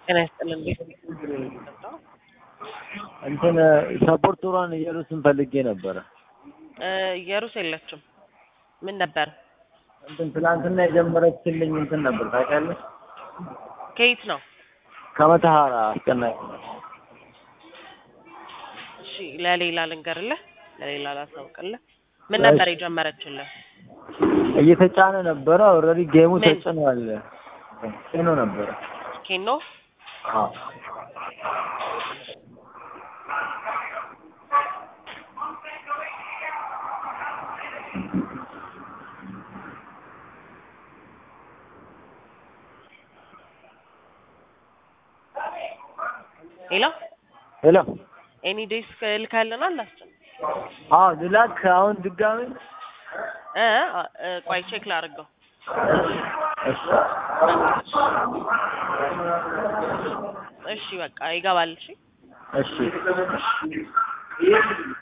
ጤና ይስጥልኝ። እንትን ሰፖርቱራን ኢየሩስን ፈልጌ ነበረ። ኢየሩስ የለችም። ምን ነበር? እንትን ትናንትና የጀመረችልኝ እንትን ነበር ታውቂያለሽ? ከየት ነው? ከመተሃራ አስቀናኝ። እሺ ለሌላ ልንገርልህ፣ ለሌላ ላሳውቅልህ። ምን ነበር የጀመረችልህ? እየተጫነ ነበረ። ኦልሬዲ ጌሙ ተጭኗል። ኬኖ ነበረ። ኬኖ? አዎ። ሄሎ ኤኒ ዴስክ ልካልናል አላስችም? አዎ ልላክ አሁን ድጋሚ ቆይ ቼክ ላድርገው። እሺ በቃ ይገባል። እሺ እሺ